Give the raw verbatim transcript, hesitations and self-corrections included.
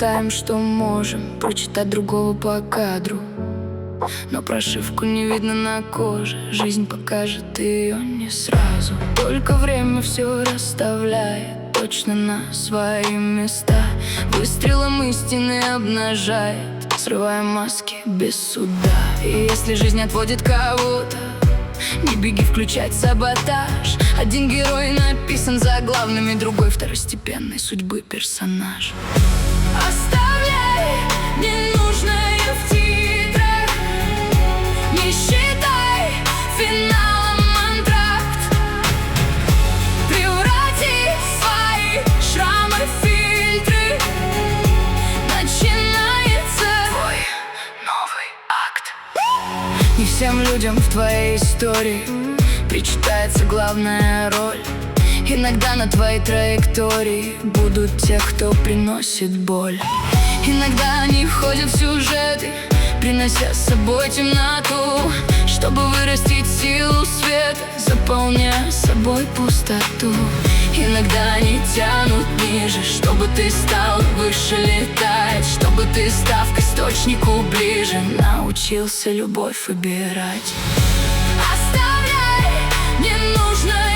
хватаем, что можем прочитать другого по кадру, но прошивку не видно на коже. Жизнь покажет ее не сразу. Только время все расставляет точно на свои места. Выстрелом истины обнажает, срывая маски без суда. И если жизнь отводит кого-то, не беги включать саботаж. Один герой написан заглавными, другой второстепенной судьбы персонаж. Оставляй ненужное в титрах, не считай финалом антракт. Преврати свои шрамы в фильтры, начинается твой новый акт. Не всем людям в твоей истории причитается главная роль. Иногда на твоей траектории будут те, кто приносит боль. Иногда они входят в сюжеты, принося с собой темноту, чтобы вырастить силу света, заполняя собой пустоту. Иногда они тянут ниже, чтобы ты стал выше летать, чтобы ты, став к источнику ближе, научился любовь выбирать. Оставляй ненужное